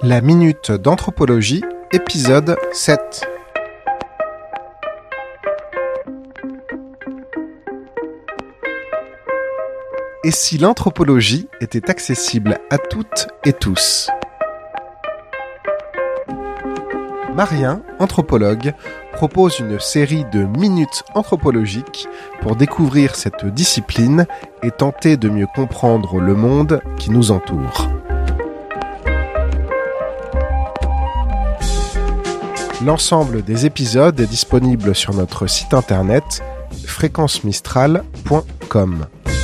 La Minute d'Anthropologie, épisode 7. Et si l'anthropologie était accessible à toutes et tous ? Marien, anthropologue, propose une série de minutes anthropologiques pour découvrir cette discipline et tenter de mieux comprendre le monde qui nous entoure. L'ensemble des épisodes est disponible sur notre site internet fréquencemistral.com.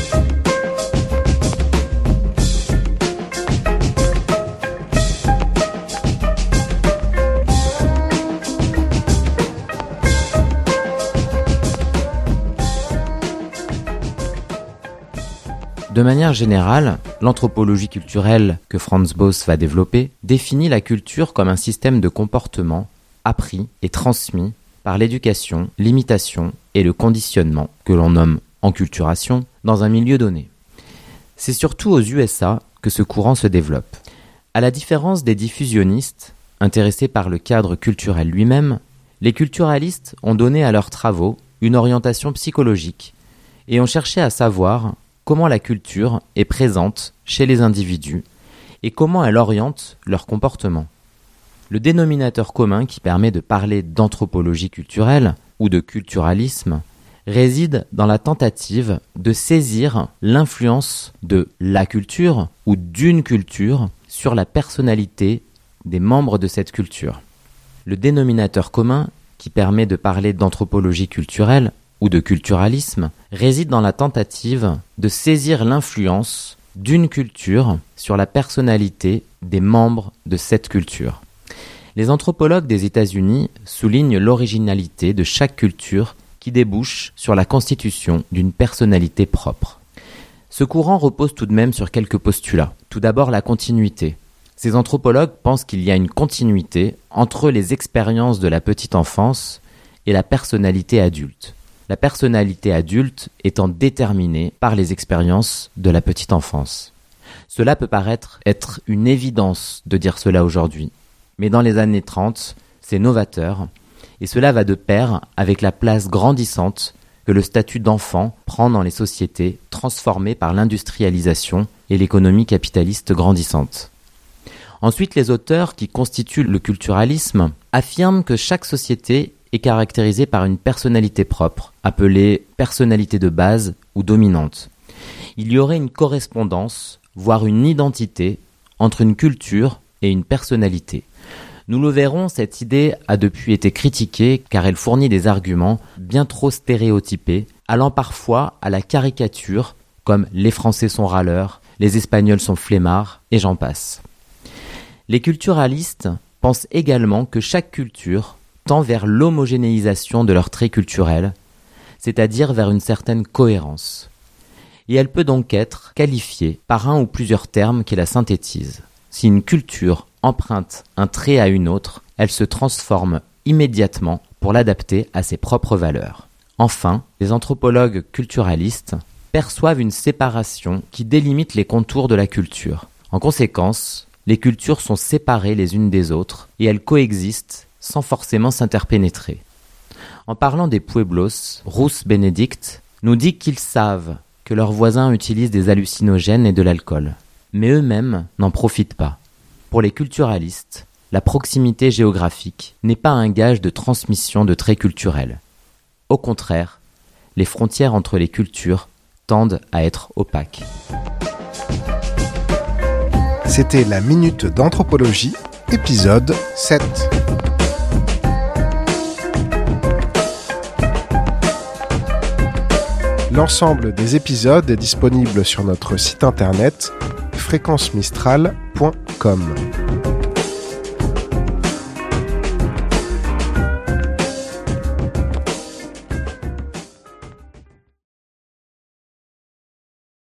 De manière générale, l'anthropologie culturelle que Franz Boas va développer définit la culture comme un système de comportement appris et transmis par l'éducation, l'imitation et le conditionnement, que l'on nomme enculturation, dans un milieu donné. C'est surtout aux USA que ce courant se développe. À la différence des diffusionnistes, intéressés par le cadre culturel lui-même, les culturalistes ont donné à leurs travaux une orientation psychologique et ont cherché à savoir comment la culture est présente chez les individus et comment elle oriente leur comportement. Le dénominateur commun qui permet de parler d'anthropologie culturelle ou de culturalisme réside dans la tentative de saisir l'influence de la culture ou d'une culture sur la personnalité des membres de cette culture. Le dénominateur commun qui permet de parler d'anthropologie culturelle ou de culturalisme réside dans la tentative de saisir l'influence d'une culture sur la personnalité des membres de cette culture. Les anthropologues des États-Unis soulignent l'originalité de chaque culture qui débouche sur la constitution d'une personnalité propre. Ce courant repose tout de même sur quelques postulats. Tout d'abord, la continuité. Ces anthropologues pensent qu'il y a une continuité entre les expériences de la petite enfance et la personnalité adulte. La personnalité adulte étant déterminée par les expériences de la petite enfance. Cela peut paraître être une évidence de dire cela aujourd'hui, mais dans les années 30, c'est novateur, et cela va de pair avec la place grandissante que le statut d'enfant prend dans les sociétés transformées par l'industrialisation et l'économie capitaliste grandissante. Ensuite, les auteurs qui constituent le culturalisme affirment que chaque société est caractérisée par une personnalité propre, appelée personnalité de base ou dominante. Il y aurait une correspondance, voire une identité, entre une culture et une personnalité. Nous le verrons, cette idée a depuis été critiquée car elle fournit des arguments bien trop stéréotypés, allant parfois à la caricature, comme les Français sont râleurs, les Espagnols sont flemmards, et j'en passe. Les culturalistes pensent également que chaque culture tend vers l'homogénéisation de leurs traits culturels, c'est-à-dire vers une certaine cohérence. Et elle peut donc être qualifiée par un ou plusieurs termes qui la synthétisent. Si une culture emprunte un trait à une autre, elle se transforme immédiatement pour l'adapter à ses propres valeurs. Enfin, les anthropologues culturalistes perçoivent une séparation qui délimite les contours de la culture. En conséquence, les cultures sont séparées les unes des autres et elles coexistent sans forcément s'interpénétrer. En parlant des Pueblos, Ruth Benedict nous dit qu'ils savent que leurs voisins utilisent des hallucinogènes et de l'alcool, mais eux-mêmes n'en profitent pas. Pour les culturalistes, la proximité géographique n'est pas un gage de transmission de traits culturels. Au contraire, les frontières entre les cultures tendent à être opaques. C'était la Minute d'Anthropologie, épisode 7. L'ensemble des épisodes est disponible sur notre site internet fréquencemistral.com.